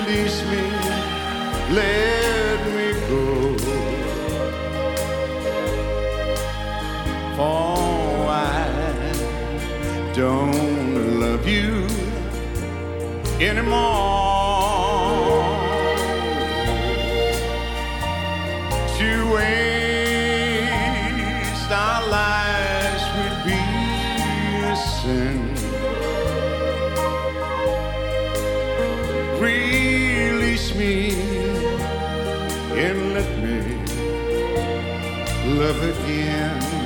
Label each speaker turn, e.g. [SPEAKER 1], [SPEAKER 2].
[SPEAKER 1] release me, let me go. For I don't love you anymore. To waste our lives would be a sin. Release me and let me love again.